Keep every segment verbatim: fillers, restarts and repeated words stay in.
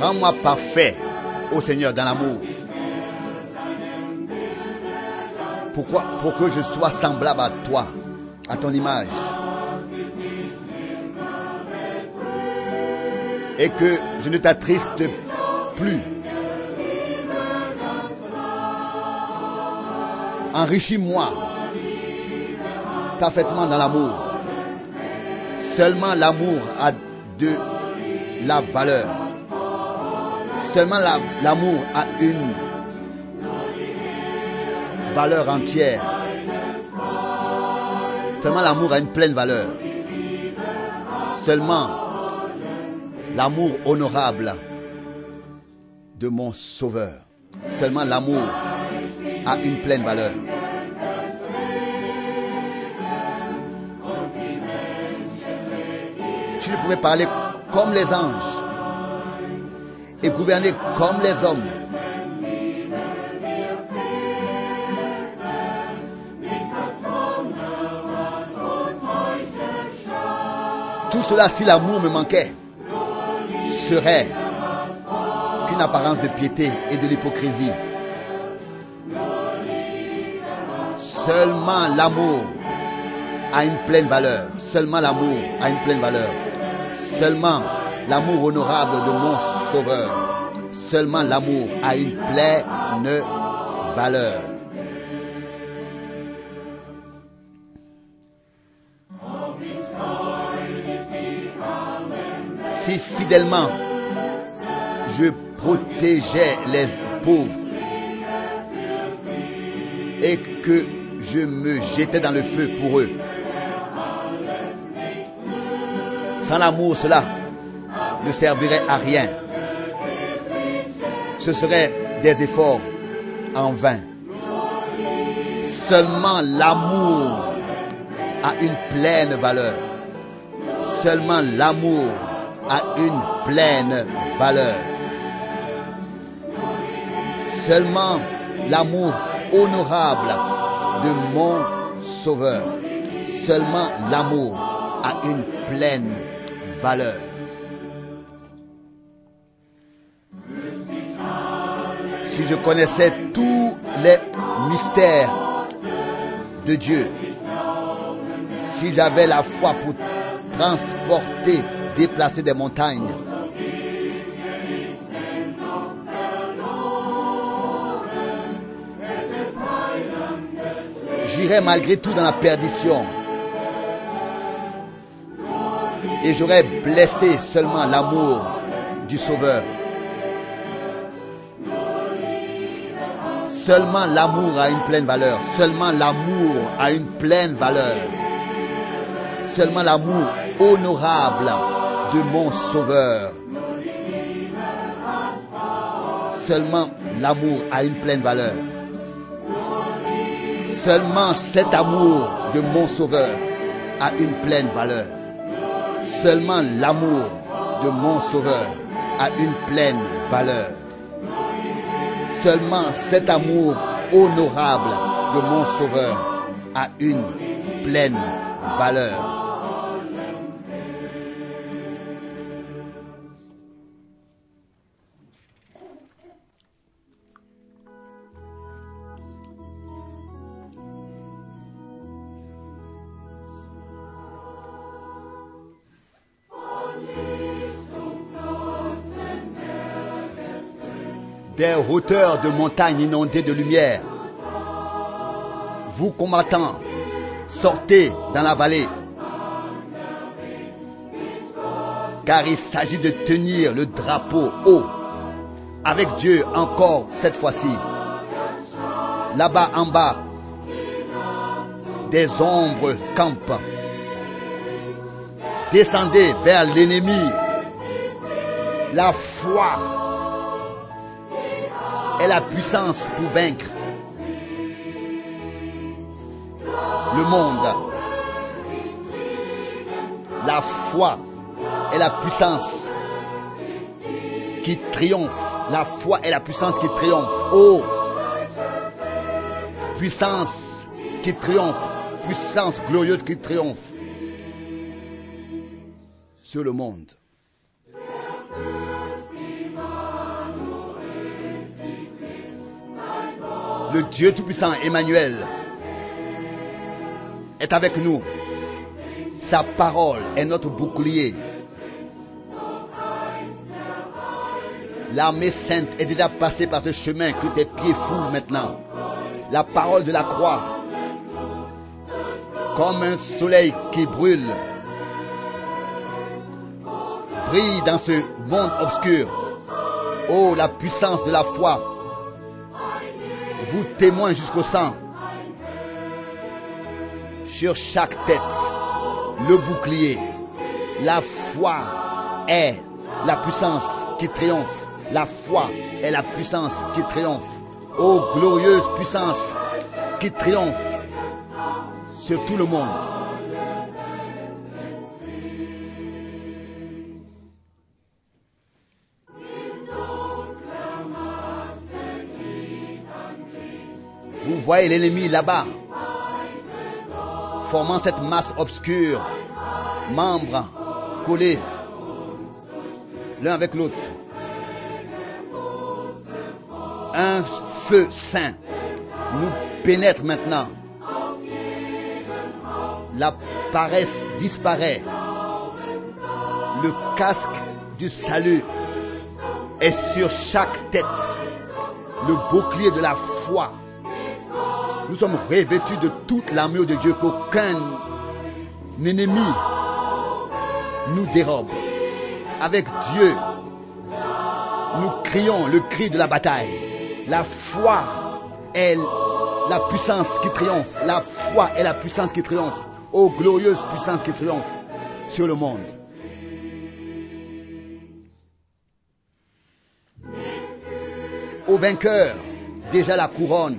Rends-moi parfait, ô Seigneur, dans l'amour. Pourquoi? Pour que je sois semblable à toi, à ton image. Et que je ne t'attriste plus. Enrichis-moi parfaitement dans l'amour. Seulement l'amour a de la valeur. Seulement la, l'amour a une valeur entière. Seulement l'amour a une pleine valeur. Seulement l'amour honorable de mon Sauveur. Seulement l'amour a une pleine valeur. Tu ne pouvais parler comme les anges et gouverner comme les hommes. Tout cela, si l'amour me manquait, serait qu'une apparence de piété et de l'hypocrisie. Seulement l'amour a une pleine valeur. Seulement l'amour a une pleine valeur. Seulement l'amour honorable de mon Sauveur. Seulement l'amour a une pleine valeur. Si fidèlement je protégeais les pauvres et que je me jetais dans le feu pour eux, sans l'amour, cela ne servirait à rien. Ce serait des efforts en vain. Seulement l'amour a une pleine valeur. Seulement l'amour a une pleine valeur. Seulement l'amour honorable de mon Sauveur. Seulement l'amour a une pleine valeur. Si je connaissais tous les mystères de Dieu, si j'avais la foi pour transporter, déplacer des montagnes, j'irais malgré tout dans la perdition. Et j'aurais blessé seulement l'amour du Sauveur. Seulement l'amour a une pleine valeur. Seulement l'amour a une pleine valeur. Seulement l'amour honorable de mon Sauveur. Seulement l'amour a une pleine valeur. Seulement cet amour de mon Sauveur a une pleine valeur. Seulement l'amour de mon Sauveur a une pleine valeur. Seulement cet amour honorable de mon Sauveur a une pleine valeur. Des hauteurs de montagnes inondées de lumière. Vous combattants, sortez dans la vallée. Car il s'agit de tenir le drapeau haut. Avec Dieu encore cette fois-ci. Là-bas en bas, des ombres campent. Descendez vers l'ennemi. La foi est la puissance pour vaincre le monde. La foi est la puissance qui triomphe. La foi est la puissance qui triomphe. Oh, puissance qui triomphe. Puissance glorieuse qui triomphe sur le monde. Le Dieu Tout-Puissant, Emmanuel, est avec nous. Sa parole est notre bouclier. L'armée sainte est déjà passée par ce chemin que tes pieds foulent maintenant. La parole de la croix, comme un soleil qui brûle, brille dans ce monde obscur. Oh, la puissance de la foi vous témoigne jusqu'au sang. Sur chaque tête, le bouclier. La foi est la puissance qui triomphe. La foi est la puissance qui triomphe. Ô glorieuse puissance qui triomphe sur tout le monde. Vous voyez l'ennemi là-bas, formant cette masse obscure, membres collés l'un avec l'autre. Un feu saint nous pénètre maintenant. La paresse disparaît. Le casque du salut est sur chaque tête. Le bouclier de la foi. Nous sommes revêtus de toute l'armure de Dieu, qu'aucun ennemi nous dérobe. Avec Dieu, nous crions le cri de la bataille. La foi est la puissance qui triomphe. La foi est la puissance qui triomphe. Ô glorieuse puissance qui triomphe sur le monde. Au vainqueur, déjà la couronne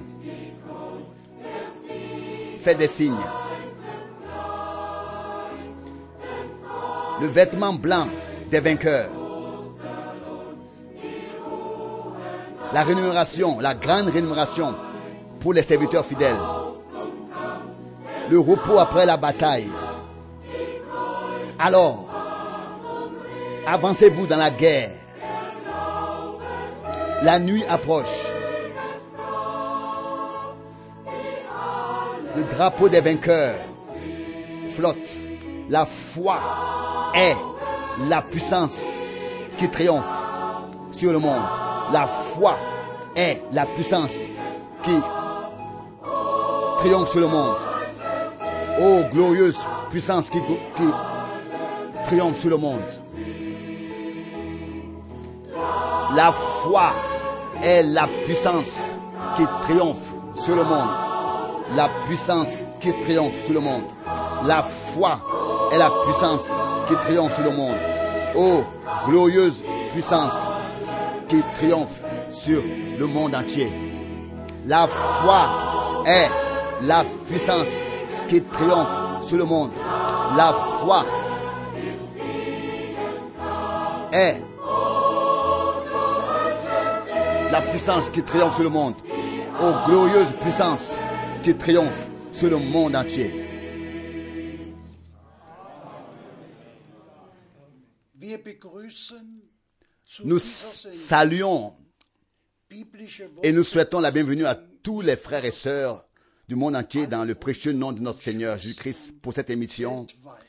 fait des signes. Le vêtement blanc des vainqueurs. La rémunération, la grande rémunération pour les serviteurs fidèles. Le repos après la bataille. Alors, avancez-vous dans la guerre. La nuit approche. Le drapeau des vainqueurs flotte. La foi est la puissance qui triomphe sur le monde. La foi est la puissance qui triomphe sur le monde. Oh, glorieuse puissance qui, qui triomphe sur le monde. La foi est la puissance qui triomphe sur le monde. La puissance qui triomphe sur le monde. La foi est la puissance qui triomphe sur le monde. Oh, glorieuse puissance qui triomphe sur le monde entier. La foi est la puissance qui triomphe sur le monde. La foi est la puissance qui triomphe sur le monde. Oh, glorieuse puissance qui triomphe sur le monde entier. Nous saluons et nous souhaitons la bienvenue à tous les frères et sœurs du monde entier dans le précieux nom de notre Seigneur Jésus-Christ pour cette émission.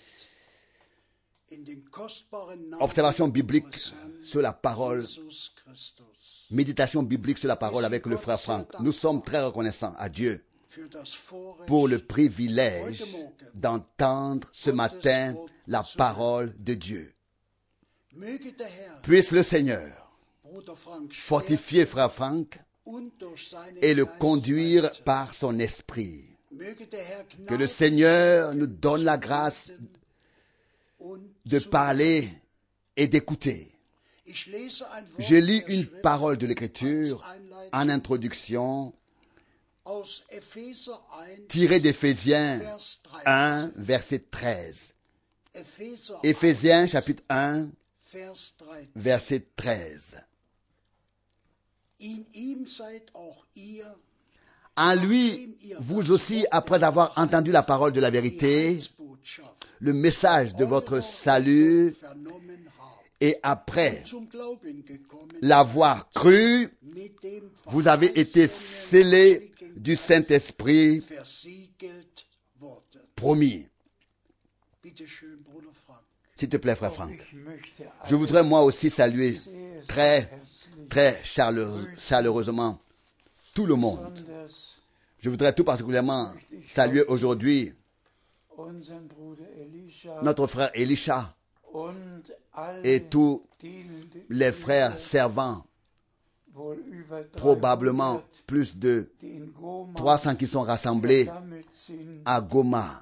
Observation biblique sur la parole, méditation biblique sur la parole avec le frère Franck. Nous sommes très reconnaissants à Dieu pour le privilège d'entendre ce matin la parole de Dieu. Puisse le Seigneur fortifier frère Franck et le conduire par son esprit. Que le Seigneur nous donne la grâce de parler et d'écouter. Je lis une parole de l'Écriture en introduction tirée d'Éphésiens un, verset treize. Éphésiens chapitre un, verset treize. En lui, vous aussi, après avoir entendu la parole de la vérité, le message de votre salut, et après l'avoir cru, vous avez été scellés du Saint-Esprit promis. S'il te plaît, frère Franck. Je voudrais moi aussi saluer très, très chaleureusement tout le monde. Je voudrais tout particulièrement saluer aujourd'hui notre frère Elisha et tous les frères servants, probablement plus de trois cents qui sont rassemblés à Goma.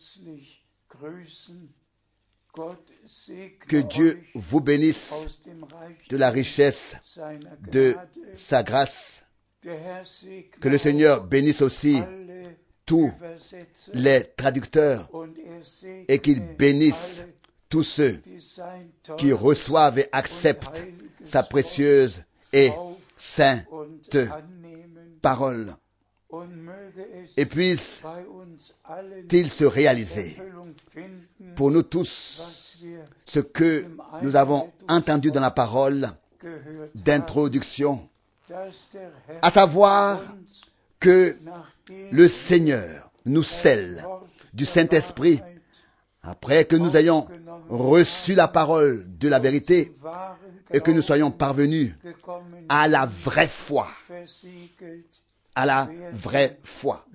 Que Dieu vous bénisse de la richesse de sa grâce. Que le Seigneur bénisse aussi tous les traducteurs et qu'il bénisse tous ceux qui reçoivent et acceptent sa précieuse et sainte parole. Et puisse-t-il se réaliser pour nous tous ce que nous avons entendu dans la parole d'introduction, à savoir que le Seigneur nous scelle du Saint-Esprit après que nous ayons reçu la parole de la vérité et que nous soyons parvenus à la vraie foi. À la vraie foi.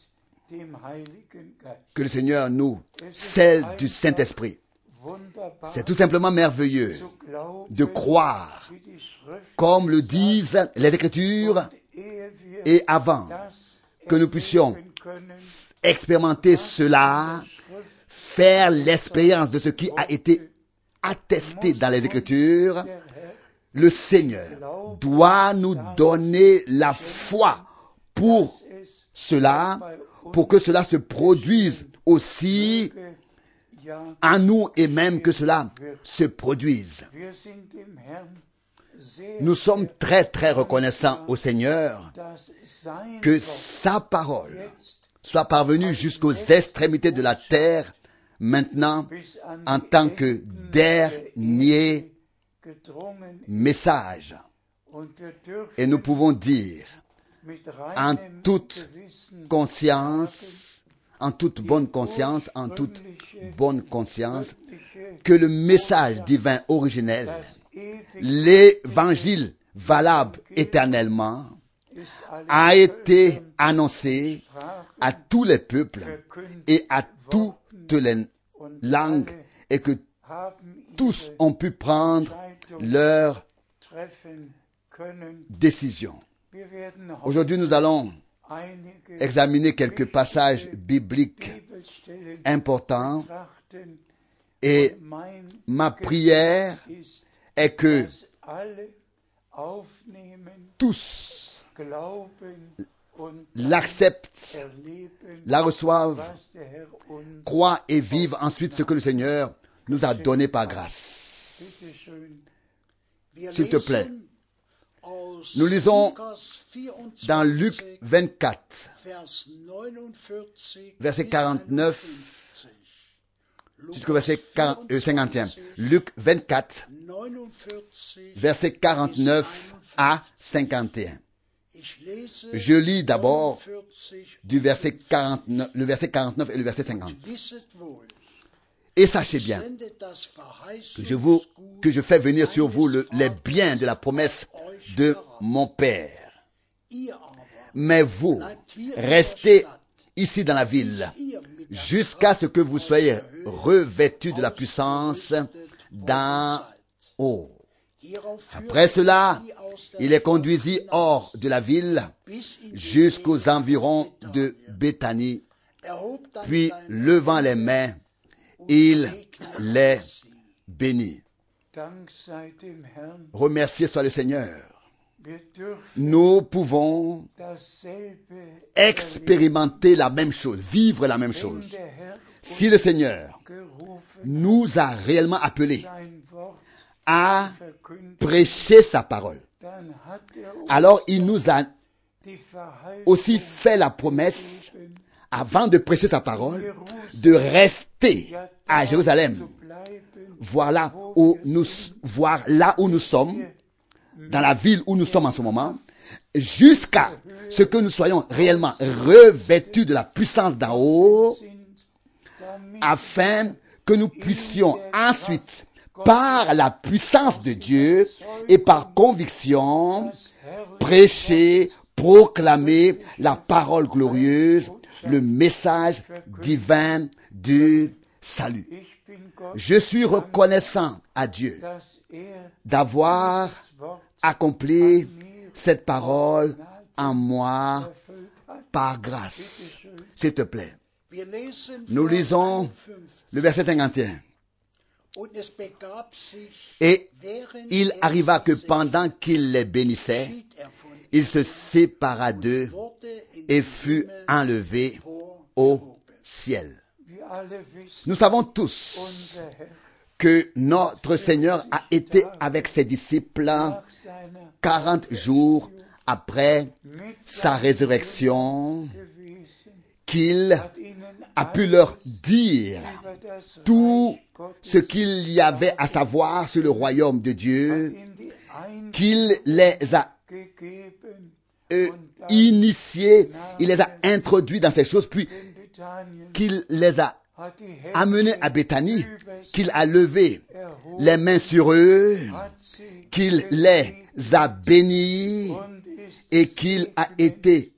Que le Seigneur nous scelle du Saint-Esprit. C'est tout simplement merveilleux de croire, comme le disent les Écritures, et avant que nous puissions expérimenter cela, faire l'expérience de ce qui a été attesté dans les Écritures, le Seigneur doit nous donner la foi pour cela, pour que cela se produise aussi en nous et même que cela se produise. Nous sommes très très reconnaissants au Seigneur que sa parole soit parvenue jusqu'aux extrémités de la terre maintenant en tant que dernier message. Et nous pouvons dire en toute conscience, en toute bonne conscience, en toute bonne conscience, que le message divin originel, l'évangile valable éternellement, a été annoncé à tous les peuples et à toutes les langues et que tous ont pu prendre leur décision. Aujourd'hui, nous allons examiner quelques passages bibliques importants et ma prière est que tous l'acceptent, la reçoivent, croient et vivent ensuite ce que le Seigneur nous a donné par grâce. S'il te plaît. Nous lisons dans Luc vingt-quatre, verset quarante-neuf jusqu'au verset cinquante et un. Luc vingt-quatre, verset quarante-neuf à cinquante et un. Je lis d'abord du verset quarante-neuf, le verset quarante-neuf et le verset cinquante. Et sachez bien que je, vous, que je fais venir sur vous le, les biens de la promesse de mon Père. Mais vous, restez ici dans la ville jusqu'à ce que vous soyez revêtus de la puissance d'en haut. Après cela, il les conduisit hors de la ville jusqu'aux environs de Béthanie. Puis, levant les mains, il les bénit. Remercié soit le Seigneur. Nous pouvons expérimenter la même chose, vivre la même chose. Si le Seigneur nous a réellement appelés à prêcher sa parole, alors il nous a aussi fait la promesse, avant de prêcher sa parole, de rester à Jérusalem. Voilà où nous, voir là où nous sommes, dans la ville où nous sommes en ce moment, jusqu'à ce que nous soyons réellement revêtus de la puissance d'en haut, afin que nous puissions ensuite, par la puissance de Dieu et par conviction, prêcher, proclamer la parole glorieuse, le message divin du salut. Je suis reconnaissant à Dieu d'avoir accompli cette parole en moi par grâce. S'il te plaît. Nous lisons le verset cinquante et un. Et il arriva que pendant qu'il les bénissait, il se sépara d'eux et fut enlevé au ciel. Nous savons tous que notre Seigneur a été avec ses disciples quarante jours après sa résurrection, qu'il a pu leur dire tout ce qu'il y avait à savoir sur le royaume de Dieu, qu'il les a euh, initiés, il les a introduits dans ces choses, puis qu'il les a amenés à Béthanie, qu'il a levé les mains sur eux, qu'il les a bénis et qu'il a été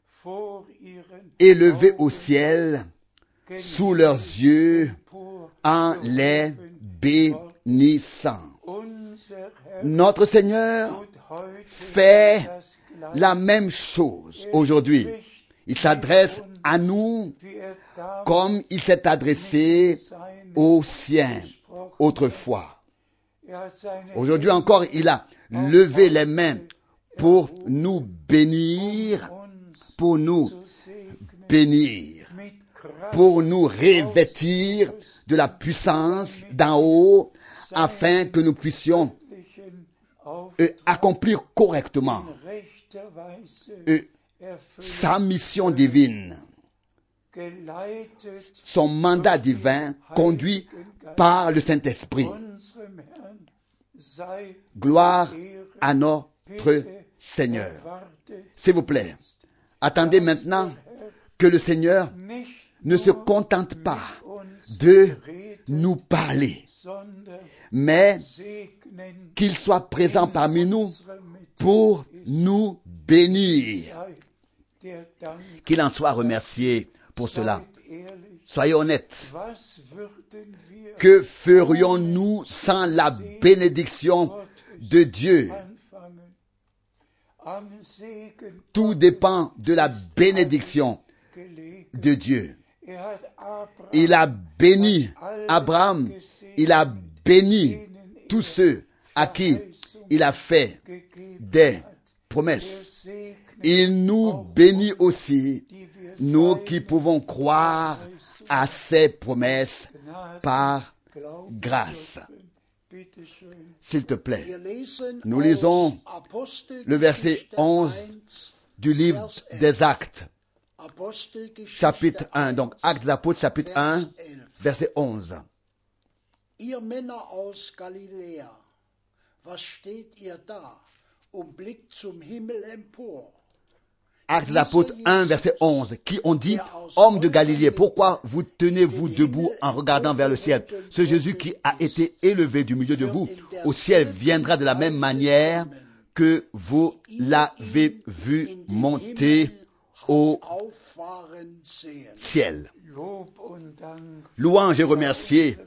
élevé au ciel sous leurs yeux en les bénissant. Notre Seigneur fait la même chose aujourd'hui. Il s'adresse à nous comme il s'est adressé aux siens autrefois. Aujourd'hui encore, il a levé les mains pour nous bénir, pour nous bénir, pour nous revêtir de la puissance d'en haut, afin que nous puissions euh, accomplir correctement euh, sa mission divine, son mandat divin conduit par le Saint-Esprit. Gloire à notre Seigneur. S'il vous plaît, attendez maintenant que le Seigneur ne se contente pas de nous parler, mais qu'il soit présent parmi nous pour nous bénir. Qu'il en soit remercié pour cela. Soyez honnêtes. Que ferions-nous sans la bénédiction de Dieu? Tout dépend de la bénédiction de Dieu. Il a béni Abraham, il a béni tous ceux à qui il a fait des promesses. Il nous bénit aussi, nous qui pouvons croire à ses promesses par grâce. S'il te plaît, nous lisons le verset onze du livre des Actes, chapitre un. Donc, Actes des Apôtres, chapitre un, verset onze. Ihr Männer aus Galiläa, was steht ihr da und blickt zum Himmel empor? Actes des Apôtres un, verset onze, qui ont dit, hommes de Galilée, pourquoi vous tenez-vous debout en regardant vers le ciel? Ce Jésus qui a été élevé du milieu de vous au ciel viendra de la même manière que vous l'avez vu monter au ciel. Louange et remercier.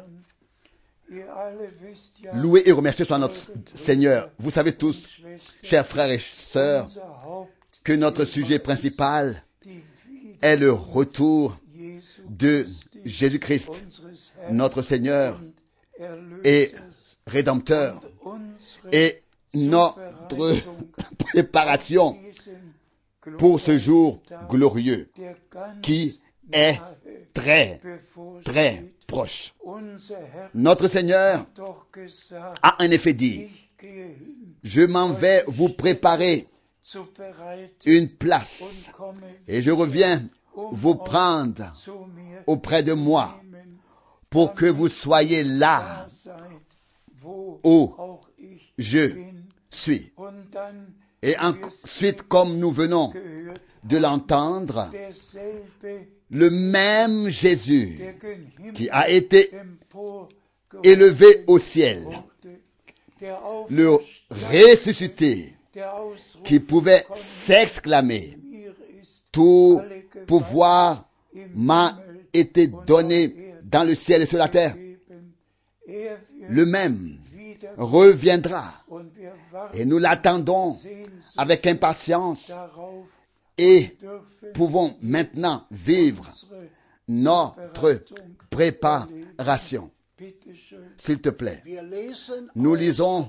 Loué et remercié soit notre Seigneur. Vous savez tous, chers frères et sœurs, que notre sujet principal est le retour de Jésus-Christ, notre Seigneur et Rédempteur, et notre préparation pour ce jour glorieux qui est très, très proche. Notre Seigneur a en effet dit, je m'en vais vous préparer une place et je reviens vous prendre auprès de moi pour que vous soyez là où je suis. Et ensuite, comme nous venons de l'entendre, le même Jésus qui a été élevé au ciel, le ressuscité, qui pouvait s'exclamer, tout pouvoir m'a été donné dans le ciel et sur la terre. Le même reviendra et nous l'attendons avec impatience et pouvons maintenant vivre notre préparation. S'il te plaît, nous lisons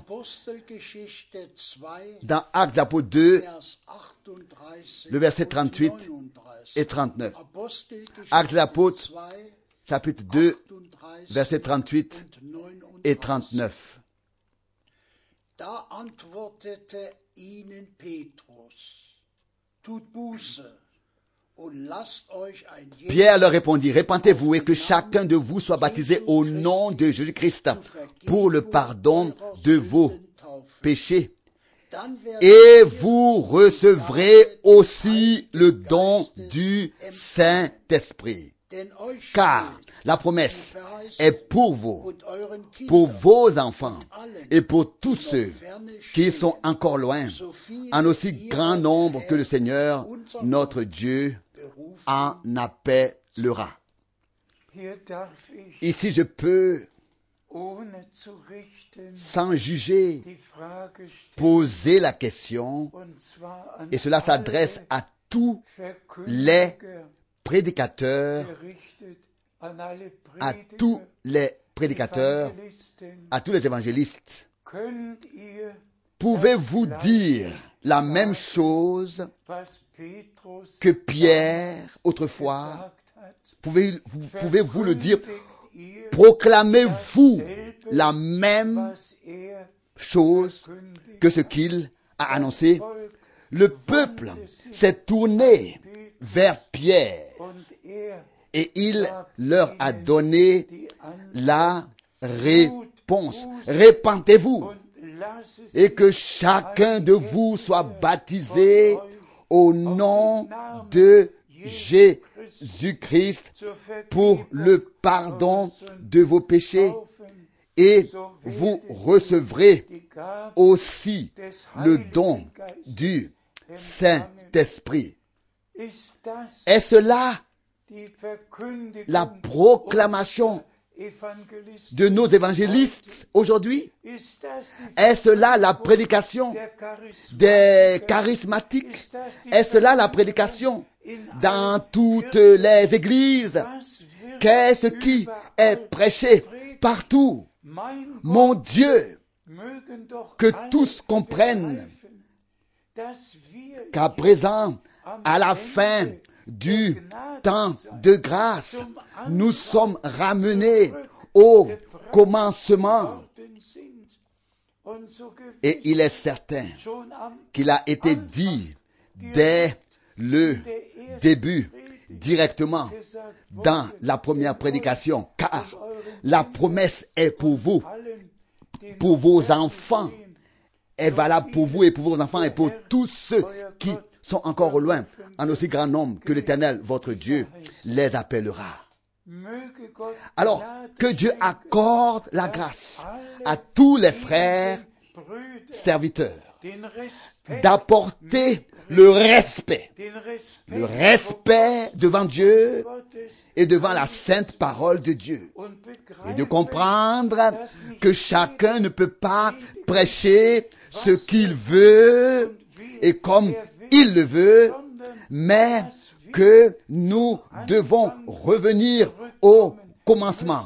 dans Actes des Apôtres deux, le verset trente-huit et trente-neuf. Actes des Apôtres, chapitre deux, verset trente-huit et trente-neuf. Da antwortete ihnen Petrus, tut Buße und lasst euch ein Pierre leur répondit, répentez-vous et que chacun de vous soit baptisé au nom de Jésus-Christ pour le pardon de vos péchés. Et vous recevrez aussi le don du Saint-Esprit. Car la promesse est pour vous, pour vos enfants et pour tous ceux qui sont encore loin, en aussi grand nombre que le Seigneur, notre Dieu, en appellera. Ici, je peux, sans juger, poser la question, et cela s'adresse à tous les prédicateurs, à tous les prédicateurs, à tous les évangélistes. Pouvez-vous dire la même chose que Pierre autrefois? Pouvez-vous, pouvez-vous le dire? Proclamez-vous la même chose que ce qu'il a annoncé? Le peuple s'est tourné vers Pierre et il leur a donné la réponse. Répentez-vous et que chacun de vous soit baptisé au nom de Jésus-Christ pour le pardon de vos péchés et vous recevrez aussi le don du Saint-Esprit. Est-ce là la proclamation de nos évangélistes aujourd'hui? Est-ce là la prédication des charismatiques? Est-ce là la prédication dans toutes les églises? Qu'est-ce qui est prêché partout? Mon Dieu, que tous comprennent qu'à présent, à la fin du temps de grâce, nous sommes ramenés au commencement. Et il est certain qu'il a été dit dès le début, directement, dans la première prédication, car la promesse est pour vous, pour vos enfants, est valable pour vous et pour vos enfants et pour tous ceux qui sont encore au loin, en aussi grand nombre que l'Éternel, votre Dieu, les appellera. Alors, que Dieu accorde la grâce à tous les frères serviteurs d'apporter le respect, le respect devant Dieu et devant la sainte parole de Dieu, et de comprendre que chacun ne peut pas prêcher ce qu'il veut et comme il le veut, mais que nous devons revenir au commencement,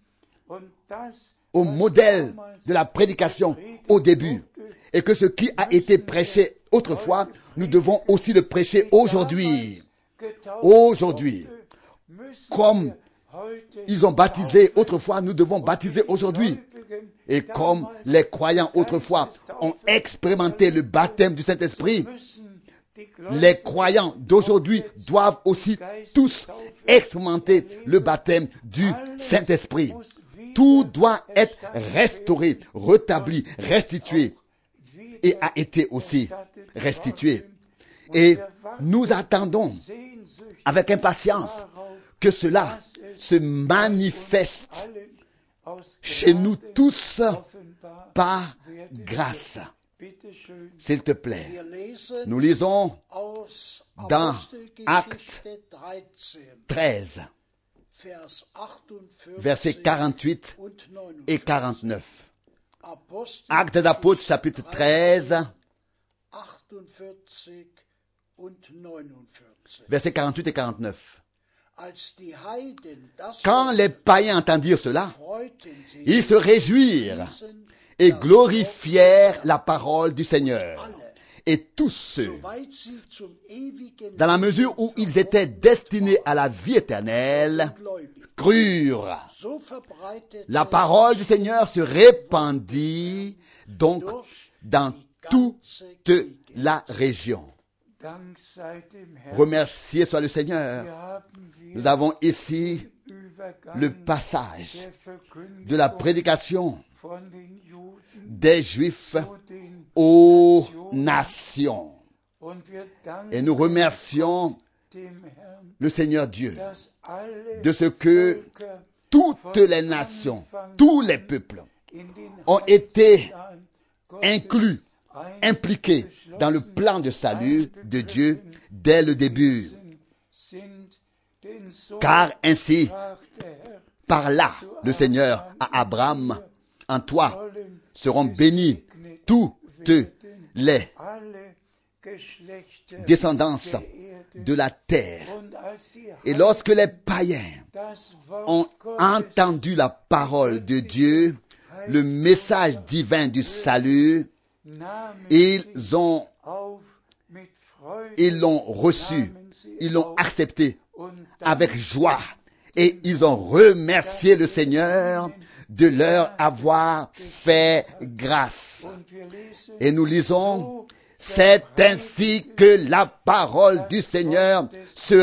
au modèle de la prédication au début, et que ce qui a été prêché autrefois, nous devons aussi le prêcher aujourd'hui. Aujourd'hui, comme ils ont baptisé autrefois, nous devons baptiser aujourd'hui. Et comme les croyants autrefois ont expérimenté le baptême du Saint-Esprit, les croyants d'aujourd'hui doivent aussi tous expérimenter le baptême du Saint-Esprit. Tout doit être restauré, rétabli, restitué. et a été aussi restitué. Et nous attendons avec impatience que cela se manifeste chez nous tous par grâce. S'il te plaît, Wir lesen nous lisons aus dans Apostelgeschichte Actes dreizehn, treize, Vers achtundvierzig versets quarante-huit und et neunundvierzig. quarante-neuf. Apostelgeschichte Actes des apôtres, chapitre treize, achtundvierzig und neunundvierzig. versets quarante-huit et quarante-neuf. Als die Heiden das Quand les païens entendirent cela, freuten sich, ils se réjouirent diesen et glorifièrent la parole du Seigneur. Et tous ceux, soweit sie zum ewigen dans la mesure où ils étaient destinés à la vie éternelle, Gläubig. crurent. So verbreitet La es parole du Seigneur se répandit donc durch dans die toute ganze Gegend. la région. Dank sei dem Herrn. Remercié soit le Seigneur. Hier haben wir Nous avons ici Übergang le passage der Verkündigung de la prédication von den Juden des Juifs zu den aux Nationen. nations. Und wir danken Et nous remercions dem Herrn, le Seigneur Dieu dass alle de ce que Völker toutes les nations, tous les peuples in den ont été Heilsplan Gottes inclus, impliqués dans le plan de salut de Dieu dès le début. sind, denn so Car ainsi, sprach der Herr, par là, le Seigneur à Abraham, en toi seront bénis toutes les alle Geschlechter descendances der Erde. de la terre. Und als die Et lorsque les païens das Wort ont Gottes entendu la parole de Dieu, le message divin du salut, nahmen ils ont, auf mit Freude, ils l'ont reçu, ils l'ont accepté avec joie et ils ont remercié le Seigneur de leur avoir fait grâce. und wir lesen, Et nous lisons, c'est ainsi que la parole du Seigneur se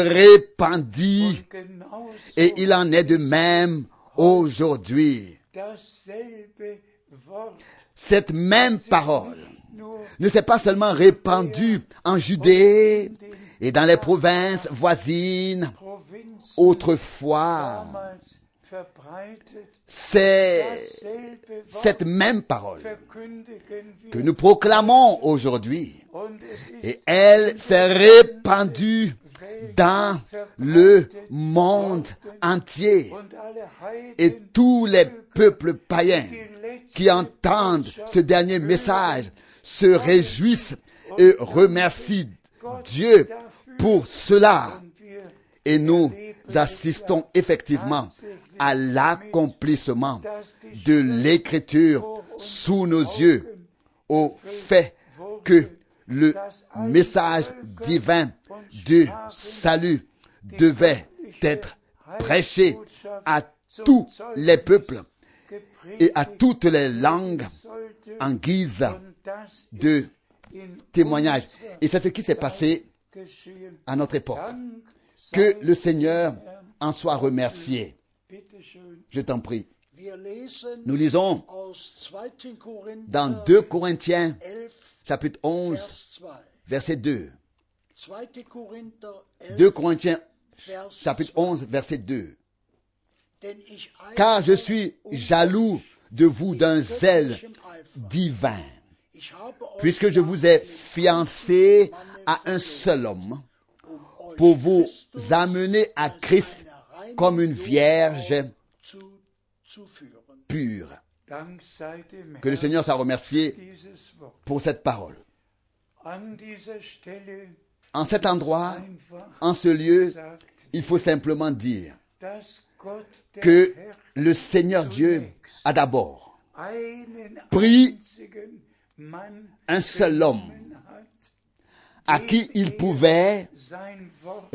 répandit genauso et il en est de même aujourd'hui. dasselbe Wort Cette même parole nur ne s'est pas seulement répandue en Judée et dans les provinces voisines Provinzen autrefois. damals verbreitet, C'est dasselbe cette Wort même parole verkündigen que wir. nous proclamons aujourd'hui. Und es ist Et elle s'est répandue dans le monde entier. und alle Heiden, Et tous les peuples païens qui entendent ce dernier message se réjouissent et remercient Dieu pour cela. und wir Et nous assistons effectivement à l'accomplissement de l'écriture sous nos yeux, au fait que le message divin du salut devait être prêché à tous les peuples et à toutes les langues sollte en guise und das de in témoignage. Et c'est ce qui s'est passé geschehen. à notre époque. Dank Que sei le Seigneur en soit remercié. bitteschön. Je t'en prie. Wir lesen Nous lisons aus zweiter Korinther dans deux Corinthiens, elf, chapitre onze, Vers zwei. verset deux. zweiter Korinther elf, deux Corinthiens, Vers chapitre zwei. onze, verset deux. Denn ich eifere Car je suis um jaloux de vous d'un zèle göttlichem Eifer. divin, Ich habe euch puisque je vous ai fiancé à un seul homme, um euch pour vous Christus amener à Christ eine reine comme une vierge zu, zu führen. pure. Dank sei dem Que le Herrn Seigneur soit remercié dieses Wort. pour cette parole. An dieser Stelle En cet endroit, einfach en ce lieu, sagt, il faut simplement dire dass Gott der que Herr le Seigneur Dieu a d'abord einen pris einzigen Mann un seul homme genommen hat, à qui il pouvait sein Wort,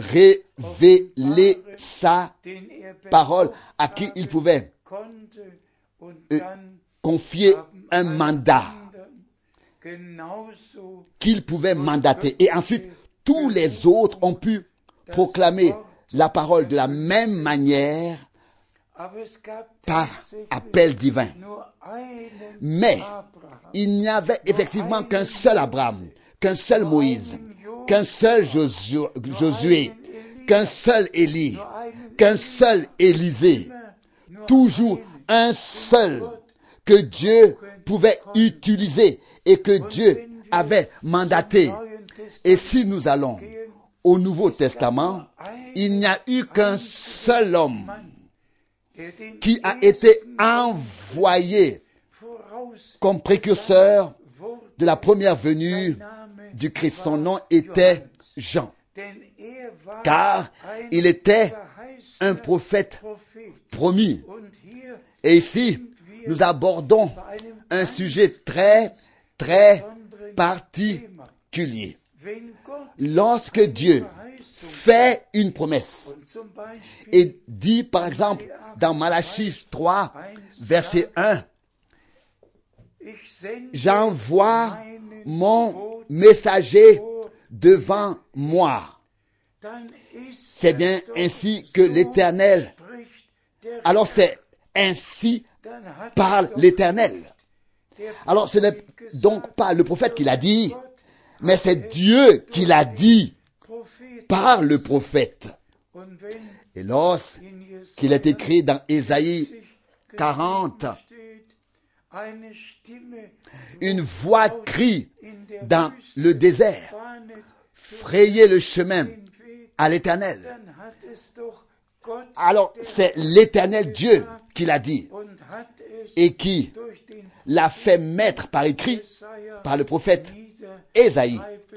révéler sa den er parole, à qui il pouvait konnte und euh, dann confier haben un alle mandat anderen genauso qu'il pouvait mandater. Et ensuite, tous les autres ont pu proclamer la parole de la même manière par appel divin. Mais il n'y avait effectivement qu'un seul Abraham, qu'un seul Moïse, qu'un seul Josué, Josué, qu'un seul Élie, qu'un seul Élisée, toujours un seul que Dieu pouvait utiliser et que Dieu avait mandaté. Et si nous allons au Nouveau Testament, il n'y a eu qu'un seul homme qui a été envoyé comme précurseur de la première venue du Christ. Son nom était Jean, car il était un prophète promis. Et ici, nous abordons un sujet très, très particulier. Lorsque Dieu fait une promesse et dit, par exemple, dans Malachie trois, verset un, « J'envoie mon messager devant moi. » C'est bien ainsi que l'Éternel. Alors c'est ainsi parle l'Éternel. Alors ce n'est donc pas le prophète qui l'a dit, mais c'est Dieu qui l'a dit par le prophète. Et lorsqu'il est écrit dans Ésaïe quarante, une voix crie dans le désert, frayez le chemin à l'Éternel. Alors c'est l'Éternel Dieu qui l'a dit et qui l'a fait mettre par écrit par le prophète Ésaïe.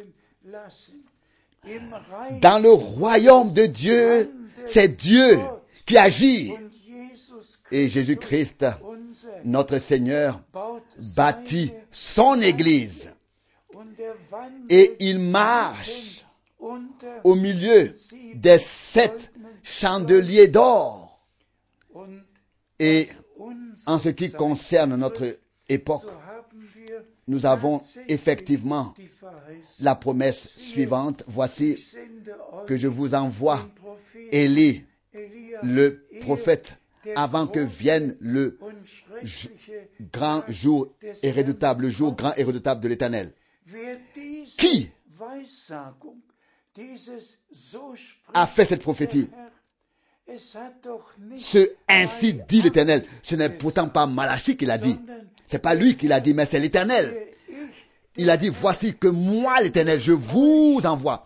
Dans le royaume de Dieu, c'est Dieu qui agit. Et Jésus-Christ, notre Seigneur, bâtit son Église. Et il marche au milieu des sept chandeliers d'or. Et en ce qui concerne notre époque, nous avons effectivement la promesse suivante. Voici que je vous envoie Élie, le prophète, avant que vienne le ju- grand jour et redoutable, le jour grand et redoutable de l'Éternel. Qui a fait cette prophétie? Ce ainsi dit l'Éternel. Ce n'est pourtant pas Malachie qui l'a dit. C'est pas lui qui l'a dit, mais c'est l'Éternel. Il a dit, voici que moi, l'Éternel, je vous envoie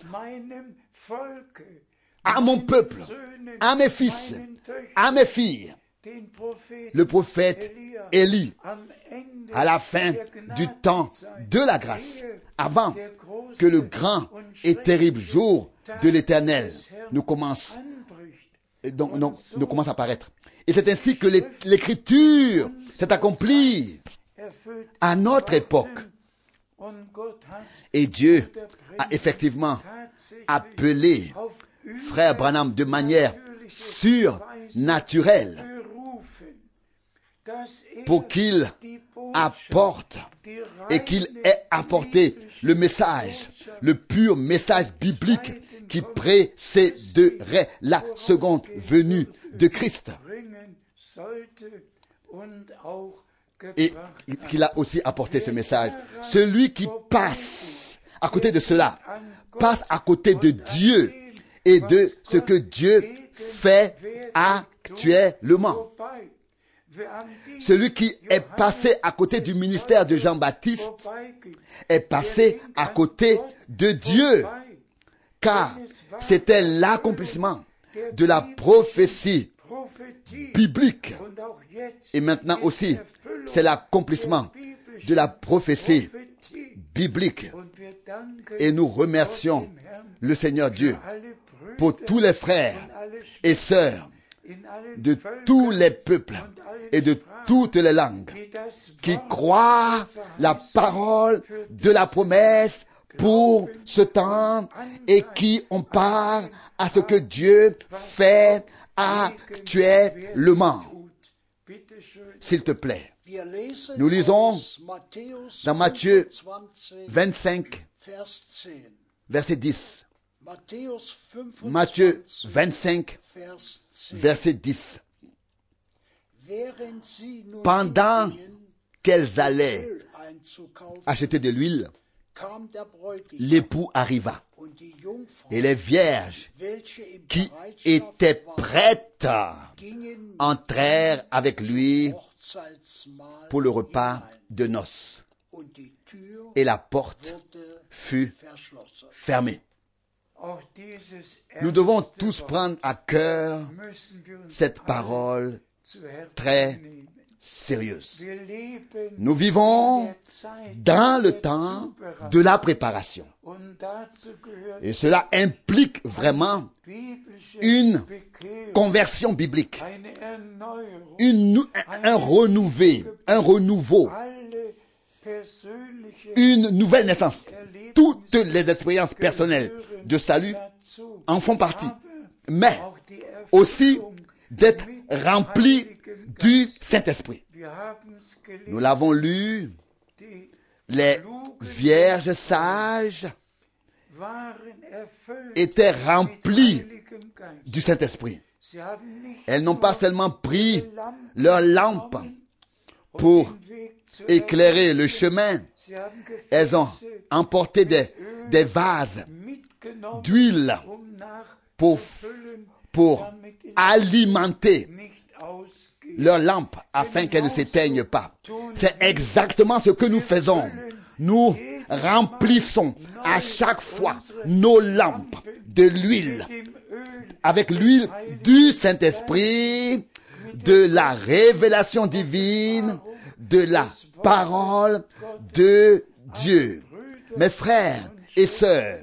à mon peuple, à mes fils, à mes filles, le prophète Élie, à la fin du temps de la grâce, avant que le grand et terrible jour de l'Éternel nous commence, donc, donc, nous commence à apparaître. Et c'est ainsi que l'Écriture s'est accomplie à notre époque. Et Dieu a effectivement appelé frère Branham de manière surnaturelle pour qu'il apporte et qu'il ait apporté le message, le pur message biblique qui précéderait la seconde venue de Christ. Et qu'il a aussi apporté ce message. Celui qui passe à côté de cela, passe à côté de Dieu et de ce que Dieu fait actuellement. Celui qui est passé à côté du ministère de Jean-Baptiste est passé à côté de Dieu, car c'était l'accomplissement de la prophétie biblique. Et maintenant aussi, c'est l'accomplissement de la prophétie biblique. Et nous remercions le Seigneur Dieu pour tous les frères et sœurs de tous les peuples et de toutes les langues qui croient la parole de la promesse pour ce temps et qui ont part à ce que Dieu fait actuellement. S'il te plaît, nous lisons dans Matthieu vingt-cinq, verset dix. Matthieu vingt-cinq, verset dix. während sie nun pendant hingingen, qu'elles allaient Öl einzukaufen, acheter de l'huile, kam der Bräutigam l'époux arriva. und die Jungfrau, Et les vierges welche in qui Bereitschaft étaient waren, prêtes gingen mit entrèrent avec lui Hochzeitsmahl pour le repas hinein, de noces. und die Tür Et la porte wurde fut verschlossen. fermée. Auch dieses Nous devons ernste tous Wort prendre à cœur müssen wir uns cette alle parole zu Herzen très nehmen. sérieuse. Wir leben Nous vivons in der Zeit dans le der temps Zubereitung. de la préparation. Und dazu gehört Et cela implique vraiment biblische une Bekehrung, conversion biblique, eine Erneuerung, une, nou- un, un renouvé, un renouveau, alle persönliche une nouvelle naissance. Toutes les expériences personnelles de salut dazu, en font partie, aber mais auch die aussi Erfüllung d'être mit rempli Heiligen du Geist. Saint-Esprit. Wir haben's gelesen, Nous l'avons lu, die les vierges sages waren erfüllt étaient mit remplies Heiligem Geist. du Saint-Esprit. Sie haben nicht Elles n'ont pas seulement pris Lampen leur lampe genommen, um pour den Weg zu éclairer le erleuchten. chemin. Sie haben Elles ont Gefäße emporté des, des vases mitgenommen, d'huile um pour, nachzufüllen, pour damit die alimenter nicht ausgehen. leur lampe afin qu'elles ne s'éteignent pas. C'est exactement ce que nous faisons. Nous remplissons à chaque fois nos lampes de l'huile, Dem Öl avec l'huile du Saint-Esprit, de la révélation divine, de la parole de Dieu. Mes frères et sœurs,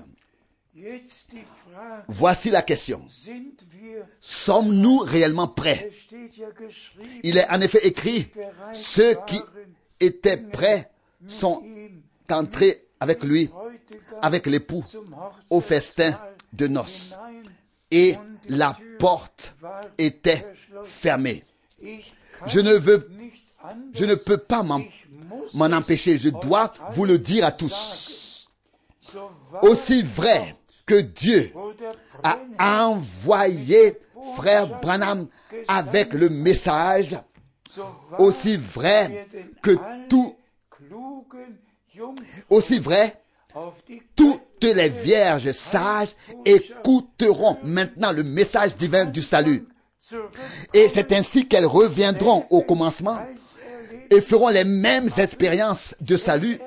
jetzt die Frage, voici la question. sind wir, Sommes-nous réellement prêts? es steht ja geschrieben, Il est en effet écrit, ceux qui étaient prêts sont ihm entrés avec lui, Bräutigam avec l'époux, zum au festin Hochzeitsmahl de noces. hinein, Et und die la Tür porte war était verschlossen. fermée. Ich kann Je ne veux, nicht anders, je ne peux pas m'en, ich muss m'en es empêcher. Je euch dois vous le allen dire à sagen. tous. So wahr Aussi vrai que Dieu wo der a Brenner envoyé frère Branham avec le message, so wahr aussi vrai werden que alle tout, klugen Jungfrauen aussi vrai, auf die toutes les vierges sages écouteront maintenant le message divin du salut. Et c'est ainsi qu'elles reviendront au commencement et feront les mêmes expériences de salut,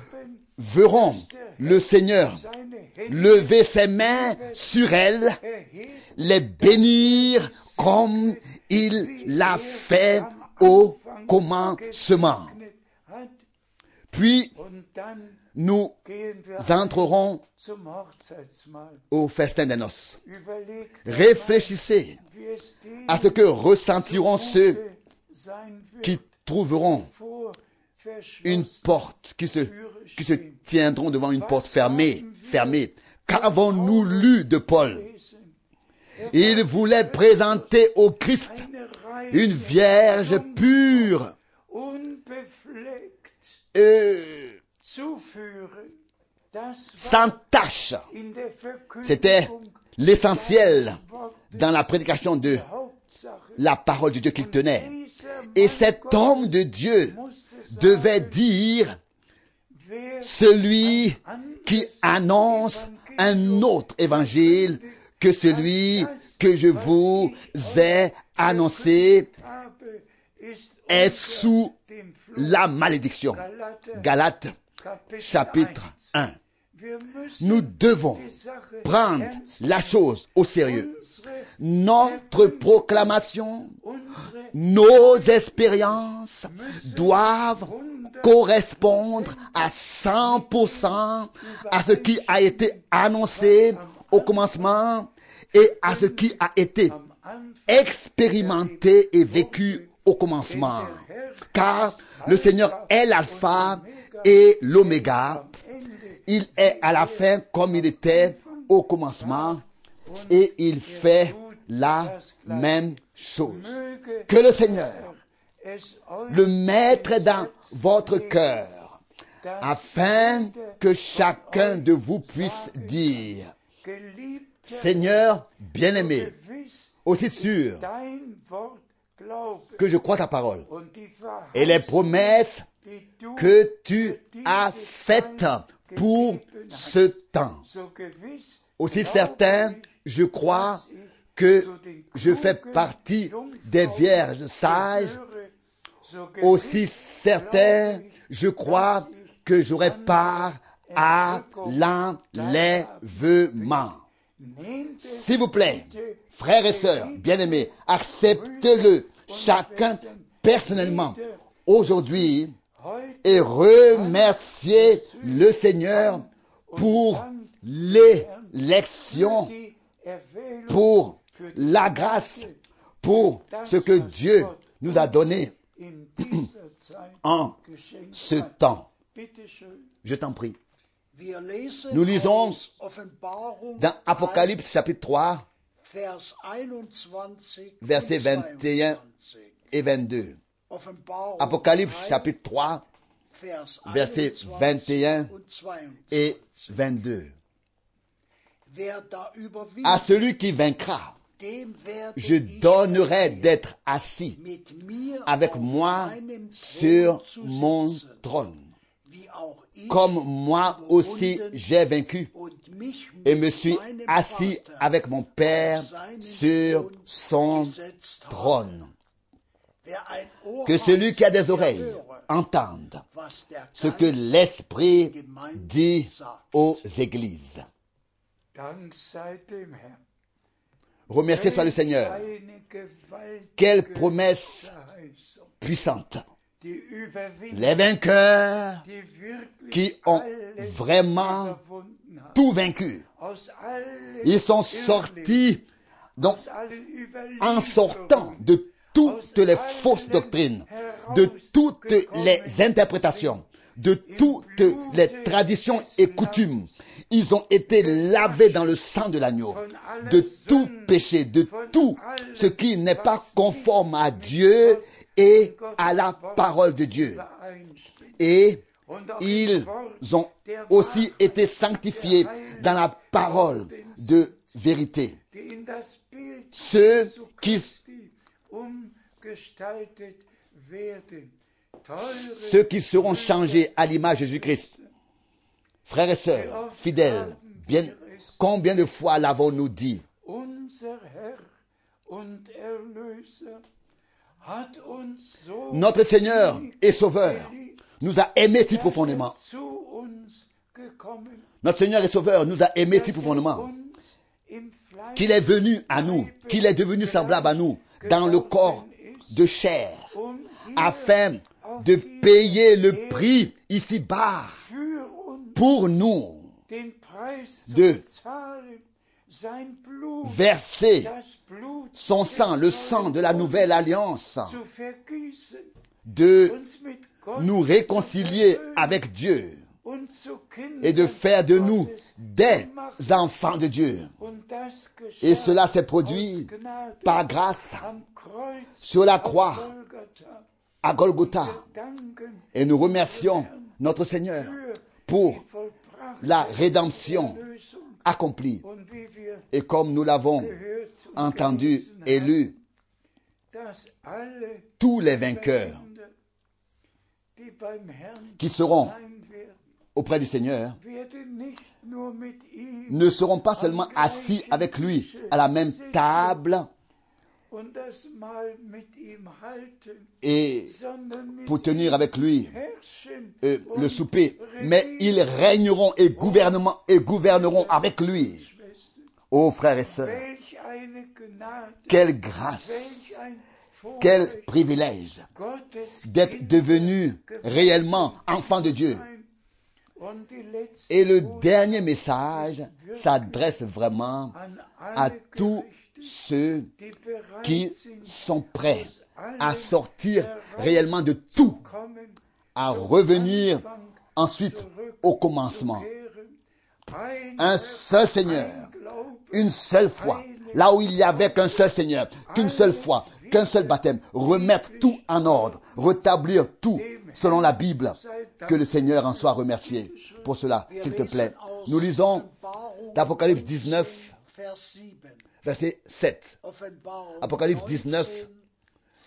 verront le Seigneur lever ses mains sur elles, les bénir comme il l'a fait au commencement. Puis nous entrerons au festin des noces. Réfléchissez à ce que ressentiront ceux qui trouveront une porte, qui se, qui se tiendront devant une porte fermée, fermée. Qu'avons-nous lu de Paul? Il voulait présenter au Christ une vierge pure, euh, sans tache. C'était l'essentiel dans la prédication de la parole de Dieu qu'il tenait. Et cet homme de Dieu devait dire, celui qui annonce un autre évangile que celui que je vous ai annoncé est sous la malédiction. Galates chapitre un. Nous devons prendre la chose au sérieux. Notre proclamation, nos expériences doivent correspondre à cent pour cent à ce qui a été annoncé au commencement et à ce qui a été expérimenté et vécu au commencement. Car le Seigneur est l'alpha et l'oméga. Il est à la fin comme il était au commencement et il fait la même chose. Que le Seigneur le mette dans votre cœur afin que chacun de vous puisse dire, Seigneur bien-aimé, aussi sûr glaube que je crois ta parole und die et les Verheißung, promesses die du que tu as faites pour ce temps. so gewiss Aussi glaube certain, ich, je crois dass ich que zu den je fais klugen partie Jungfrauen des vierges sages. gehöre, so gewiss Aussi certain, glaube ich, je crois dass ich que j'aurai part à l'enlèvement. nehmt es S'il vous plaît, bitte frères et sœurs, bien-aimés, acceptez-le chacun personnellement aujourd'hui heute et remerciez le Seigneur pour l'élection, die Erwählung, pour für die la grâce, pour ce que Dieu nous a donné in dieser Zeit en geschenkt ce hat. temps. Bitte schön. Je t'en prie. Wir lesen Nous lisons aus Offenbarung Dans Apocalypse chapitre trois, Vers einundzwanzig versets und vingt et un zweiundzwanzig. et vingt-deux. Offenbarung Apocalypse drei, chapitre trois, Vers versets einundzwanzig vingt et un und zweiundzwanzig. et vingt-deux. Wer da überwindet, À celui qui vaincra, dem werde je ich donnerai verleihen, d'être assis mit mir avec auf moi meinem sur Thron zu mon sitzen, trône. wie auch ich Comme moi aussi überwunden j'ai vaincu und mich et mit me suis meinem assis Vater avec mon Père auf seinen sur Thron son gesetzt habe. trône. Wer ein Ohr Que hat, celui qui a des der oreilles höre, entende was der ce que Geist l'Esprit Gemeinde dit sagt. aux églises. Dank sei dem Herrn. Remerciez soit le Seigneur. Eine gewaltige Quelle promesse Verheißung, puissante. die Überwindung, Les vainqueurs die wirklich qui ont alles vraiment überwunden haben. tout vaincu. Aus allen Ils sont Irrlichtungen, sortis donc, aus allen en sortant de toutes les fausses doctrines, de toutes les interprétations, de toutes les traditions et coutumes. Ils ont été lavés dans le sang de l'agneau, de tout péché, de tout ce qui n'est pas conforme à Dieu et à la parole de Dieu. Et ils ont aussi été sanctifiés dans la parole de vérité. die in das Bild Ceux Jesu qui, Christi umgestaltet werden. Teure ceux qui seront changés à l'image de Jésus-Christ. Frères et sœurs, fidèles, bien, combien de fois l'avons-nous dit? unser Herr und Erlöser hat uns so Notre Seigneur et Sauveur geliebt, nous a aimés si dass profondément. er zu uns gekommen, Notre Seigneur et Sauveur nous a aimés si dass er profondément uns im Fleisch qu'il est venu à nous, qu'il est devenu semblable à nous dans le corps de chair, um hier afin auf de dieser payer le Erde prix ici-bas für uns pour nous, den Preis zu de bezahlen, sein Blut, verser das Blut son sang, le des sang de neuen la nouvelle alliance, zu vergießen, de uns mit Gott nous zu réconcilier versöhnen avec Dieu und zu Kindern et de faire de nous Gottes des zu machen. enfants de Dieu. Und das geschah Et cela s'est produit aus Gnade par grâce am Kreuz sur la auf croix Golgatha. à Golgotha. Wir danken Et nous remercions notre Seigneur für pour die vollbrachte la rédemption Erlösung. accomplie. Und wie wir Et comme nous l'avons gehört und entendu gelesen et haben, lu, dass alle tous les vainqueurs Überwinde, die beim Herrn qui seront sein werden, auprès du Seigneur werden nicht nur mit ihm ne seront pas seulement assis avec lui à la même table und das Mahl mit ihm halten, et sondern mit pour tenir avec lui ihm herrschen euh, und le souper, mais regieren. ils régneront et gouverneront, et gouverneront avec lui. Schwestern, Ô frères et sœurs, welch eine Gnade, quelle grâce, welch ein quel Vorrecht, privilège Gottes d'être Kinder devenu geworden réellement enfant de Dieu. sein. Und die letzte Et le Botschaft dernier message s'adresse vraiment an à alle tous Gerichte, ceux die bereit qui sind, sont prêts aus allem à sortir heraus réellement de tout, kommen, à zum revenir Anfang ensuite zurück au commencement. zu kehren. Un seul Seigneur, une seule foi, là où il n'y avait qu'un seul Seigneur, qu'une seule foi, qu'un seul baptême, remettre tout en ordre, rétablir tout selon la Bible. Que le Seigneur en soit remercié pour cela, s'il te plaît. Nous lisons d'Apocalypse dix-neuf, Vers sieben. verset sept. Offenbarung Apocalypse dix-neuf,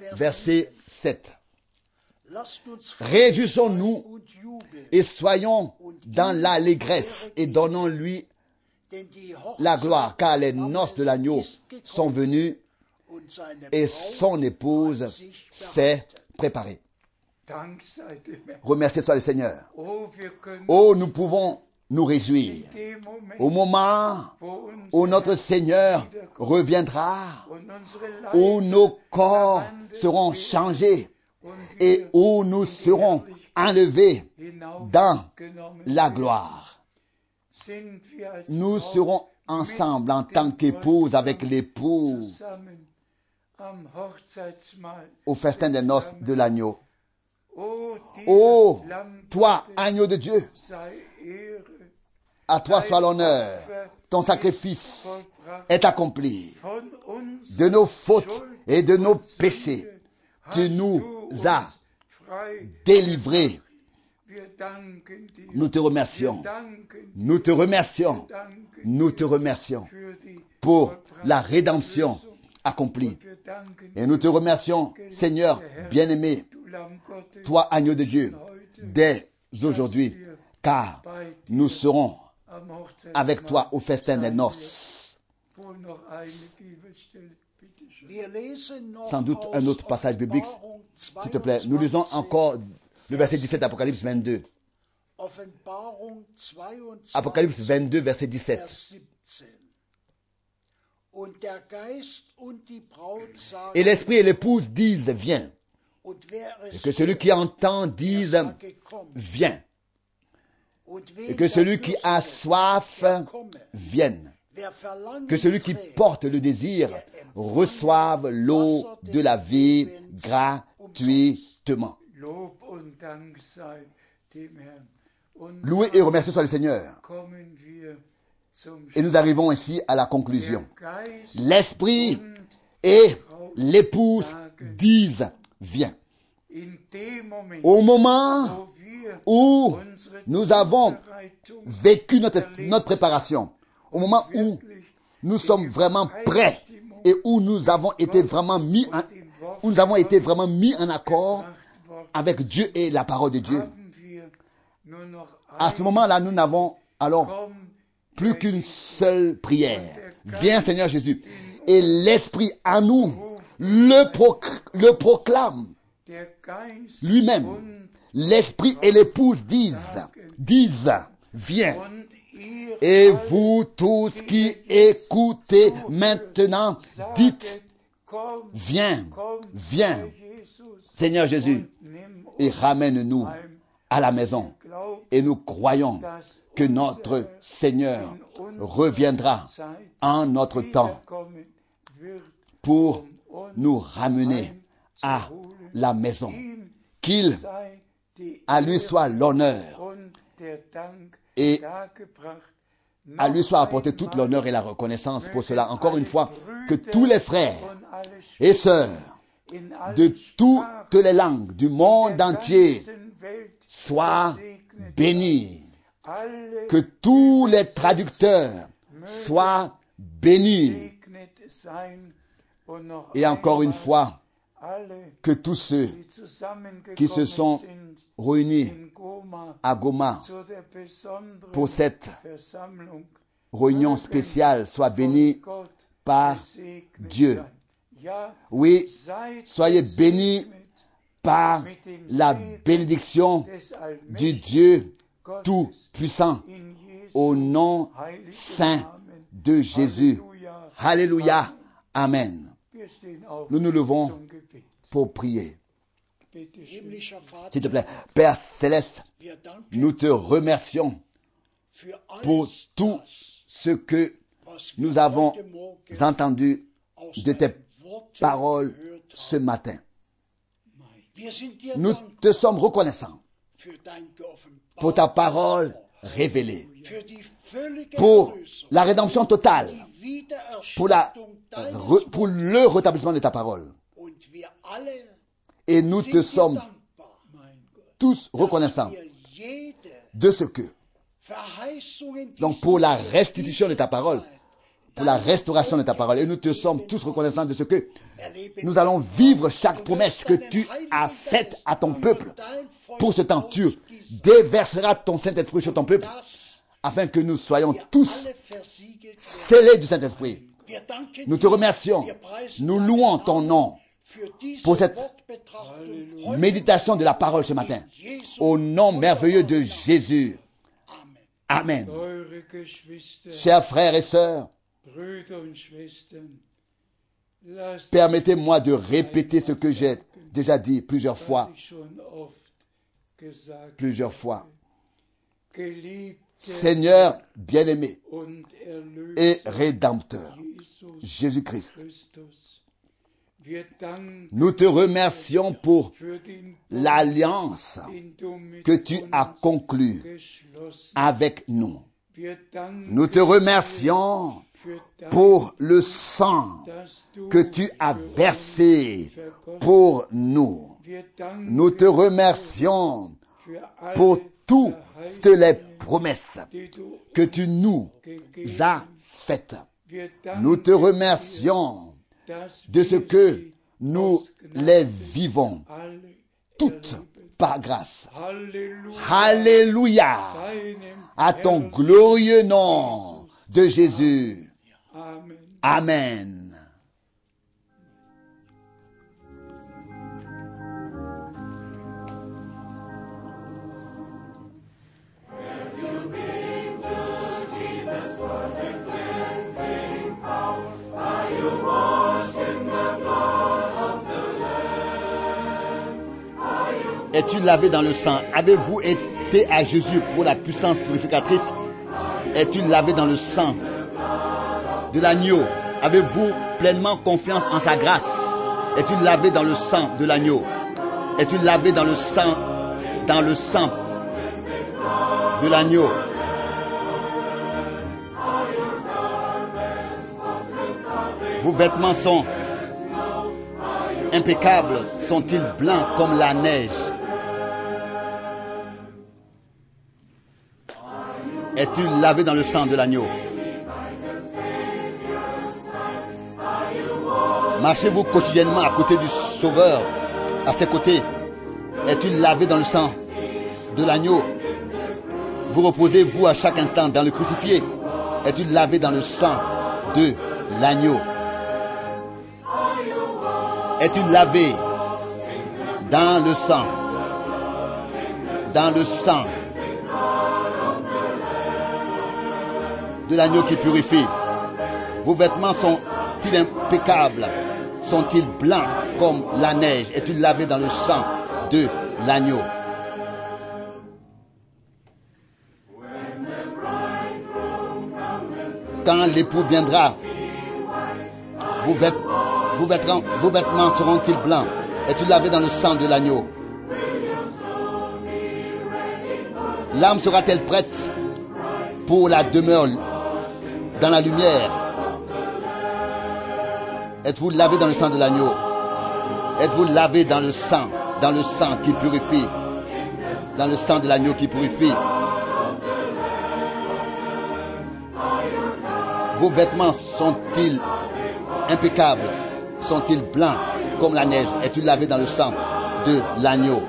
verset sept. Lasst uns Réjouissons-nous und jubeln, et soyons dans l'allégresse et donnons-lui denn die la Hochzeit gloire, car les des Lammes noces de l'agneau ist gekommen, sont venues und seine et Braut son hat épouse sich s'est bereitet. préparée. Dank sei dem Herrn. Remerciez soit le Seigneur. Oh, wir können Oh, nous pouvons nous réjouir in dem Moment, au moment wo où unser notre Herr Seigneur wiederkommt reviendra, und unsere où Leiber nos corps verwandelt seront werden changés und et wir où nous serons enlevés dans hinaufgenommen la werden, gloire. sind wir als Nous Braut serons ensemble en mit tant dem qu'épouse avec Bräutigam l'époux zusammen am Hochzeitsmahl au festin des des noces Lammes. de l'agneau. Oh, dir, Oh, Lamm toi, Gottes, agneau de Dieu, sei Ehre, à toi soit l'honneur. Ton sacrifice est accompli. von uns De nos fautes Schuld et de nos und péchés, Sünde tu hast nous du as uns frei délivrés. gemacht. Wir danken dir. Nous te remercions. Wir danken dir. Nous te remercions. Wir danken Nous te dir remercions für die pour vollbrachte la rédemption Erlösung. accomplie. Und wir danken Et nous te dir, remercions, Seigneur bien-aimé, du Lamm Gottes, toi, agneau de Dieu, dès aujourd'hui, car nous serons am Hochzeitsmahl avec toi au festin des sein noces. wird. Wohl noch eine Bibelstelle, bitte schön. Wir lesen noch Sans doute aus un autre passage biblique, Offenbarung s'il te plaît. Nous lisons zweiundzwanzig, encore le verset dix-sept d'Apocalypse vingt-deux. Offenbarung zweiundzwanzig, Apocalypse vingt-deux, verset dix-sept. Vers siebzehn. Und der Geist und die Braut sagen, Et l'esprit et l'épouse disent, viens. und wer es Et que celui qui entend dise, sage, komm. viens. Und Et wen que celui qui der a dürstet, soif der komme. vienne. Wer Verlangen Que celui qui trägt, porte le désir reçoive l'eau de la vie gratuitement. Lob und Dank sei dem Herrn. Und Loué et remercié soit le Seigneur. kommen wir zum Et nous arrivons ici à la conclusion. Geist L'esprit und et l'épouse disent, viens. in dem Moment, Au moment wo wir où unsere nous avons Zubereitung vécu notre, notre préparation, au moment où nous sommes vraiment prêts et où nous avons été vraiment mis en, où nous avons été vraiment mis en accord gebracht worden, avec Dieu et la parole de Dieu. haben wir nur noch À ce moment-là, nous n'avons alors Komm, plus qu'une seule prière. Viens Seigneur Jésus. Et l'Esprit à nous le, proc- le proclame der Geist lui-même. und, L'Esprit et l'épouse disent, disent, viens. und ihr Et alle, vous tous qui écoutez maintenant, dites, saget, komm, viens, komm, viens, Herr Jesus, Seigneur Jésus, nimm et uns ramène-nous heim. à la maison. Glaub, Et nous croyons dass que unser notre Seigneur in unserer reviendra Zeit en notre temps wiederkommen wird, pour um uns nous ramener à la maison. ihm Qu'il sei die à lui soit l'honneur und der Dank et dargebracht. à lui soit apporté toute l'honneur et la reconnaissance pour cela. Encore une fois, que tous les frères et sœurs de toutes les langues du monde entier soient bénis. Que tous les traducteurs soient bénis. Et encore une fois, que tous ceux qui se sont réunis à Goma pour cette réunion spéciale soient bénis par Dieu. Oui, soyez bénis par la bénédiction du Dieu Tout-Puissant au nom saint de Jésus. Alléluia. Amen. Nous nous levons pour prier. Himmlischer Vater, S'il te plaît, Père Céleste, wir danken nous te remercions für pour alles tout das, ce que was wir nous avons heute Morgen entendu aus de tes deinen Worten paroles gehört ce haben. matin. Wir sind dir Nous dankbar te sommes reconnaissants für dein pour ta geoffenbartes parole Wort, révélée, für die völlige pour Erlösung, la rédemption totale, die pour, la, Wiedererstattung deines re- pour le rétablissement de ta parole. und wir alle Et nous sind te dir sommes dankbar, tous dass reconnaissants wir jede de ce que, Verheißungen, die donc pour du la für restitution de ta diese parole, Zeit pour la restauration de ta parole. Et nous te sommes tous reconnaissants de ce que nous allons vivre chaque promesse que tu as faite à ton peuple. Pour ce temps, tu déverseras ton Saint-Esprit sur ton peuple, afin que nous soyons tous scellés du Saint-Esprit. Nous te remercions, nous louons ton nom pour cette méditation de la parole ce matin. Au nom merveilleux de Jésus. Amen. Chers frères et sœurs, permettez-moi de répéter ce que j'ai déjà dit plusieurs fois. Plusieurs fois. Seigneur bien-aimé et Rédempteur, Jésus-Christ, nous te remercions pour l'alliance que tu as conclue avec nous. Nous te remercions pour le sang que tu as versé pour nous. Nous te remercions pour toutes les promesses que tu nous as faites. Nous te remercions de ce que nous les vivons toutes par grâce. Alléluia à ton glorieux nom de Jésus. Amen. Es-tu lavé dans le sang? Avez-vous été à Jésus pour la puissance purificatrice? Es-tu lavé dans le sang de l'agneau? Avez-vous pleinement confiance en sa grâce? Es-tu lavé dans le sang de l'agneau? Es-tu lavé dans le sang, dans le sang de l'agneau? Vos vêtements sont impeccables, sont-ils blancs comme la neige? Es-tu lavé dans le sang de l'agneau? Marchez-vous quotidiennement à côté du Sauveur, à ses côtés? Es-tu lavé dans le sang de l'agneau? Vous reposez-vous à chaque instant dans le crucifié? Es-tu lavé dans le sang de l'agneau? Es-tu lavé dans le sang, dans le sang de l'agneau qui purifie? Vos vêtements sont-ils impeccables? Sont-ils blancs comme la neige? Es-tu lavé dans le sang de l'agneau? Quand l'époux viendra, vos vêtements Vos vêtements, vos vêtements seront-ils blancs? Es-tu lavé dans le sang de l'agneau? L'âme sera-t-elle prête pour la demeure dans la lumière? Êtes-vous lavé dans le sang de l'agneau? Êtes-vous lavé dans le sang, dans le sang qui purifie, dans le sang de l'agneau qui purifie? Vos vêtements sont-ils impeccables? Sont-ils blancs comme la neige? Es-tu lavé dans le sang de l'agneau?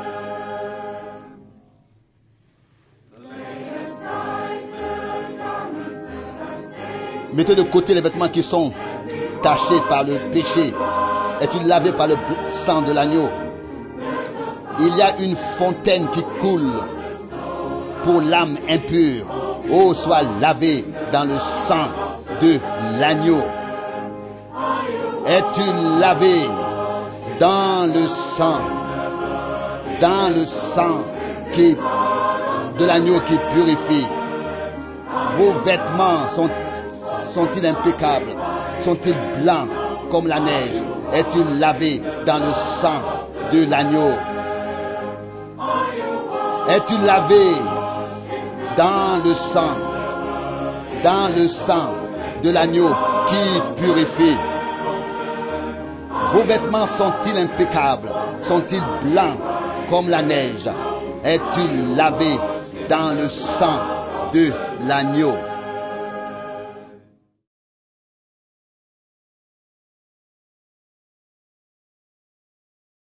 Mettez de côté les vêtements qui sont tachés par le péché. Es-tu lavé par le sang de l'agneau? Il y a une fontaine qui coule pour l'âme impure. Oh, sois lavé dans le sang de l'agneau. Es-tu lavé dans le sang, dans le sang qui, de l'agneau qui purifie? Vos vêtements sont, sont-ils impeccables? Sont-ils blancs comme la neige? Es-tu lavé dans le sang de l'agneau? Es-tu lavé dans le sang, dans le sang de l'agneau qui purifie? Vos vêtements sont-ils impeccables? Sont-ils blancs comme la neige? Es-tu lavé dans le sang de l'agneau?